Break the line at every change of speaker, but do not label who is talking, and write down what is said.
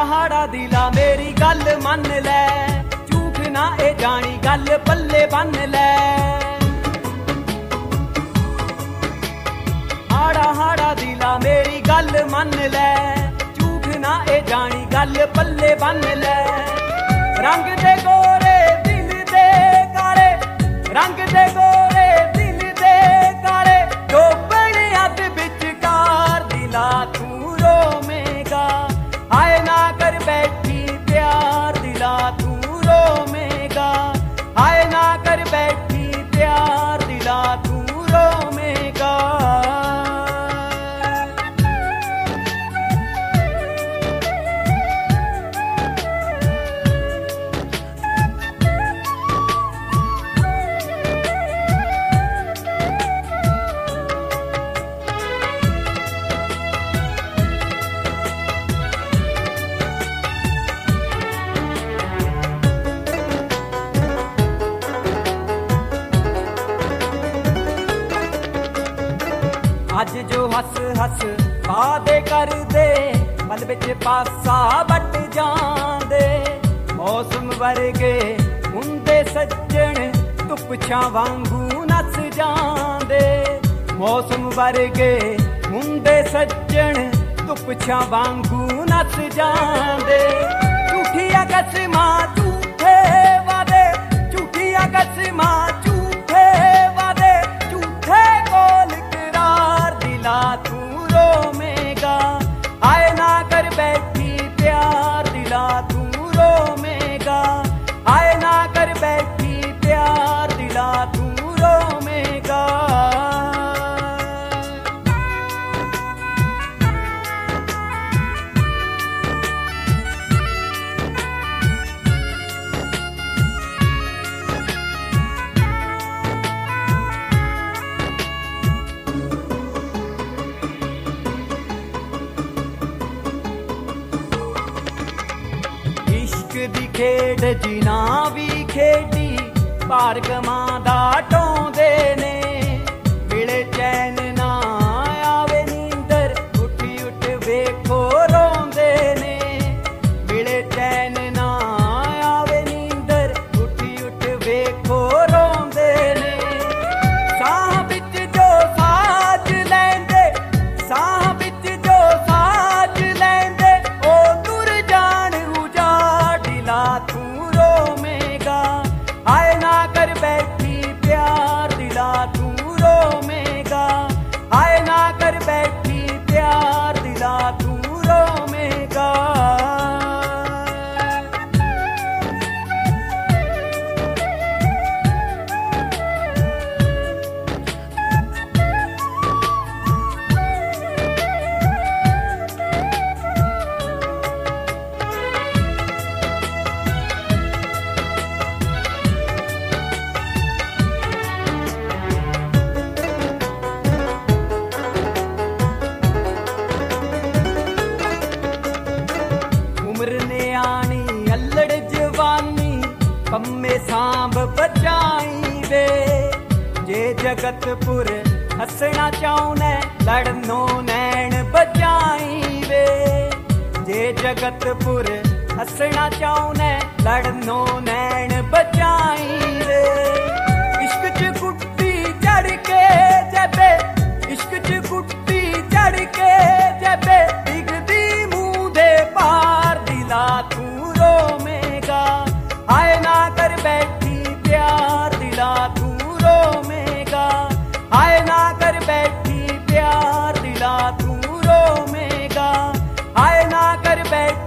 हाड़ा दिला मेरी गल मन लै, झूठ ना ए जानी गल पल्ले बन लै। हाड़ा दिला मेरी गल मन लै, झूठ ना ए जानी गल पल्ले बन लै। रंग दे गोरे दिल दे काले, रंग दे गोरे दिल दे काले, डोबण अध विचकार दिला तू रोवेगा। हाय ना कर बैठी प्यार दिला तू रोवेगा। हाय ना कर बैठी प्यार दिला तू रोवेगा। अज जो हस हस वादे कर दे, पल विच पासा बट जांदे। मौसम वर्गे हुंदे सज्जण, धुप छां वांगू नस जांदे। मौसम वर्गे हुंदे सज्जण, धुप छां वांगू नस जांदे। झूठिया कसमां झूठे वादे, झूठिया कसमां झूठे वादे, झूठे बोल दिला तू रोवेगा। हाय ना कर बैठी प्यार दिला तू रोवेगा। हाय ना कर बैठी प्यार दिला तू रोवेगा। दी खेड जिना भी खेडी, पारगमां दा ढोंदे ने। मिले चैन ना आवे नींदर, उठी उठ वेखो रोंदे ने। मिले चैन ना आवे नींदर, उठी उठ वेखो रोंदे ने। साह विच जो साज लैंदे, साह विच जो साज लैंदे, ओ तुर जान उजाड़ दिला तू रोवेगा। हाय ना कर बैठी प्यार दिला तू रोवेगा। हाय ना कर बैठी प्यार दिला तू रोवेगा। पम्मे सांभ बचाई वे, जे जगतपुर हसना चाहने लड़नो नैन बचाई वे। जे जगतपुर हसना चाहने लड़नो नैन बचाई वे। इश्क च गुट्टी चढ़ के जबे, इश्क च गुट्टी चढ़ के जबे, डिगदी मुंह दे पार दिला तू रोवेगा। हाय ना कर बैठी प्यार दिला तू रोवेगा। हाय ना कर बैठी प्यार दिला तू रोवेगा। हाय ना कर बैठी